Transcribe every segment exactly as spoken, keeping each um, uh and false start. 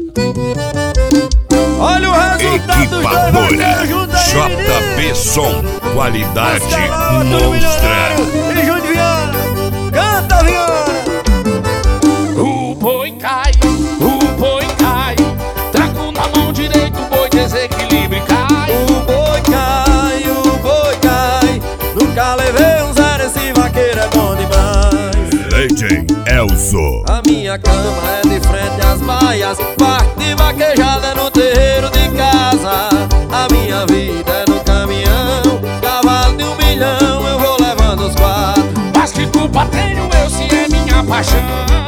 Olha o resultado. Equipadora J B Som, qualidade monstra. E Júnior Viana, canta Viana. O boi cai, o boi cai, trago na mão direita, o boi desequilibra e cai. O boi cai, o boi cai, nunca levei um zero, esse vaqueiro é bom demais. D J Elzo. A minha cama é de frente às baias, parte de vaquejada no terreiro de casa. A minha vida é no caminhão, cavalo de um milhão, eu vou levando os quatro. Mas que culpa tenho eu se é minha paixão?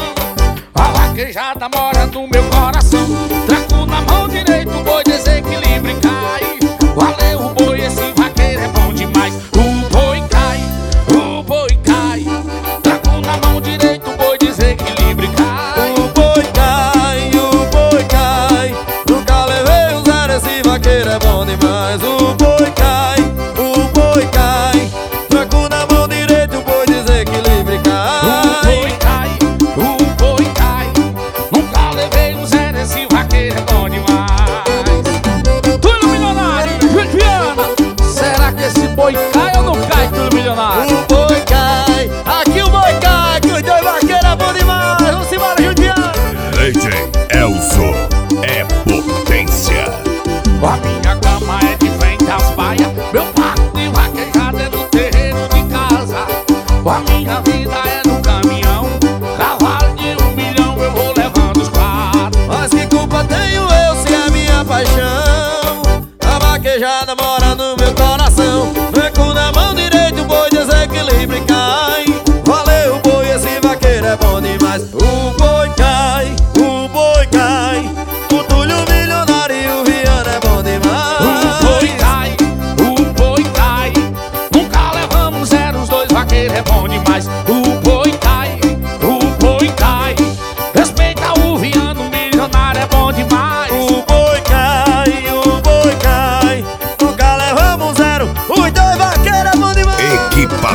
A vaquejada mora no meu coração. Trago na mão direita, o boi desequilibra e cai. Valeu o boi, esse vaqueiro é bom demais. O boi cai, o boi cai, trago na mão direita, o boi desequilibra e cai. O boi cai, o boi cai, nunca levei um zero, esse vaqueiro é bom demais. O boi cai, o boi cai, trago na mão direita, o boi desequilibra e cai. O boi cai, o boi cai, nunca levei um zero, esse vaqueiro é bom demais. Túlio Milionário, Júnior Viana, será que esse boi cai ou não cai, Túlio Milionário? O boi cai, aqui o boi cai, que os dois vaqueiros é bom demais. Vamos embora, Júnior Viana. D J Elzo é potência. A minha cama é de frente às baias, meu parque de vaquejada é no terreiro de casa. A minha vida é no caminhão, cavalo de um milhão, eu vou levando os quatro. Mas que culpa tenho eu se é minha paixão? A vaquejada mora no meu coração. Tranco na mão direita, o boi desequilibra e cai. Valeu o boi, esse vaqueiro é bom demais. O boi cai, o boi cai, o Túlio Milionário e o Viana é bom demais. O boi cai, o boi cai, nunca levamos zero, os dois vaqueiros é bom demais. O boi cai, o boi cai, respeita o Viana, o Milionário é bom demais. O boi cai, o boi cai, nunca levamos zero, os dois vaqueiros é bom demais.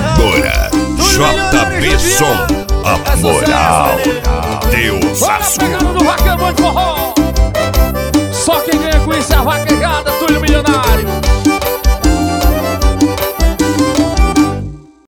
Equipadora J B Som, a moral de Osasco.